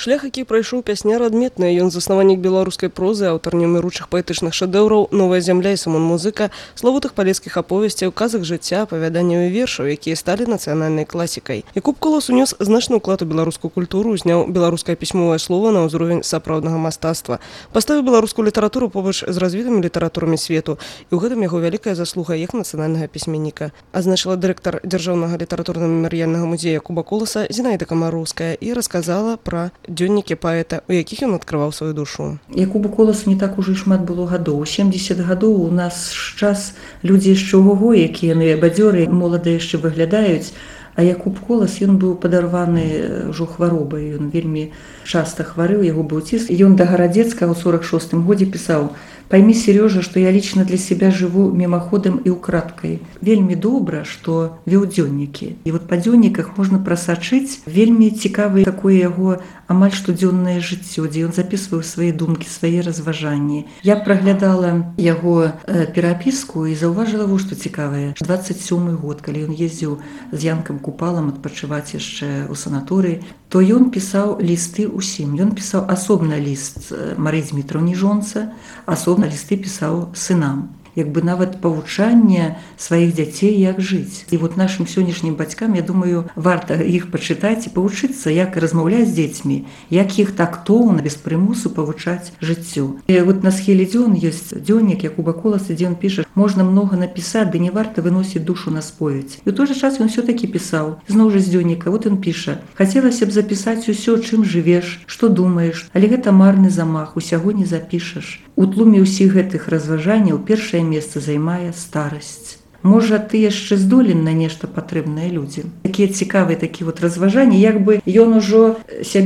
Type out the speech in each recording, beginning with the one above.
Шлях, які прайшоў пясняр, адметны. Ён заснавальнік беларускай прозы, аўтар неўміручых паэтычных шэдэўраў, «Новая зямля» і «Сымон Музыка», славутых палескіх аповесцяў, казак жыцця, апавяданняў і вершаў, якія сталі нацыянальнай класікай. Якуб Колас унёс значны ўклад у беларускую культуру, узняў беларускае пісьмовае слова на ўзровень сапраўднага мастацтва, паставіў беларускую літаратуру побач з развітымі літаратурамі свету, і ў гэтым яго вялікая заслуга як нацыянальнага пісьменніка, азначыла дырэктар дзяржаўнага літаратурна-мемарыяльнага музея Якуба Коласа Зінаіда Камароўская і расказала пра дзённікі паэта, у якіх ён адкрываў сваю душу. Якубу Коласу не так ужо і шмат было гадоў. 70 гадоў у нас час людзі яшчэ ўго, якія яны бадзёры, моладыя яшчэ выглядаюць. А Якуб Колас, ён быў падарваны ўжо хваробай, ён вельмі часта хварэў, яго быў ціск. Ён да Гарадзецкага ў 46-м годзе пісаў: «Пойми, Сережа, что я лично для себя живу мимоходом и украдкой. Вельмі добра, что вёў дзённікі. И вот по дзённіках можно прасачыць вельмі цікавае такое яго амаль штодзённае жыццё, дзе ён записываў свае думкі, свае разважанні. Я праглядала яго перапіску і заўважыла во што цікавае. 27-й год, калі ён ездзіў з Янкам Купалам адпачываць яшчэ ў санаторыі, то ён пісаў лісты ўсім. Ён пісаў асобна ліст Марыі Дзмітраўне жонцы, асобна лісты пісаў сынам. Як бы нават павучанне сваіх дзяцей, як жыць. І вот нашим сённяшнім бацькам, я думаю, варта іх пачытаць і павучыцца, як размаўляць з дзецьмі, як іх тактоўна, без прымусу павучаць жыццю. І вот на схіле дзён ёсць дзённік Якуба Коласа, дзе ён піша: «Можна многа напісаць, ды не варта выносіць душу на споведь». І ў той жа час ён всё-таки пісаў. Зноў жа з дзённіка, вот ён піша: «Хацелася б запісаць усё, чым жывеш, што думаеш, але гэта марны замах, усяго не запішаш. У тлуме ўсіх гэтых разважанняў першае месца займае старасць. Можа, ты яшчэ здолен на нешта патрэбнае людзям». Такія цікавыя такі вот разважанні, як бы ён ужо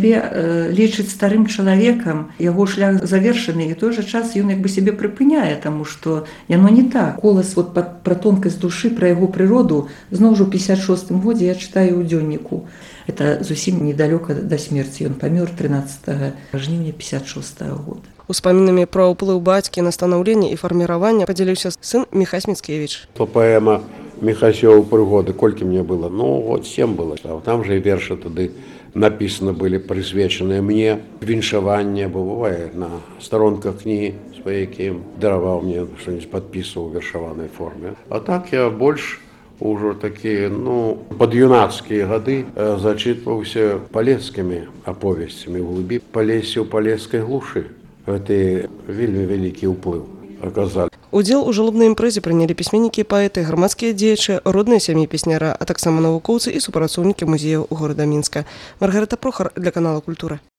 сябе лічыць старым чалавекам, яго шлях завершаны, і ў той жа час ён як бы сябе прыпыняе, таму што яно не так. Колас вот пра тонкасць душы, пра яго прыроду, зноў жа ў 56-м годзе я чытаю ў дзённіку. Это зусім недалёка да смерці. Ён памёр 13 жніўня 56-го года. Успамінамі пра ўплыў бацькі на станаўленне і фарміраванне падзяліўся сын Міхась Міцкевіч. Паэма Міхасёў «Прыгоды», колькі мне было? Ну, вот 7 было. Там же і вершы тады написаны былі, прысвечаныя мне. Віншаванне, бо бывае на старонках кнігі, які дараваў мне, што-нибудь падпісваў у вершаванай форме. А так я больш ужо такія, пад юнацкія гады зачытваўся палескімі аповесцямі ў глыбі Палесі ў палескай глушы. Гэта вельмі вялікі ўплыў аказалі. Удзел у жалобнай імпрэзе прынялі пісьменнікі, паэты, грамадскія дзеячы, родныя сям'і песняра, а таксама навукоўцы і супрацоўнікі музеяў горада Мінска. Маргарыта Прохар для канала «Культура».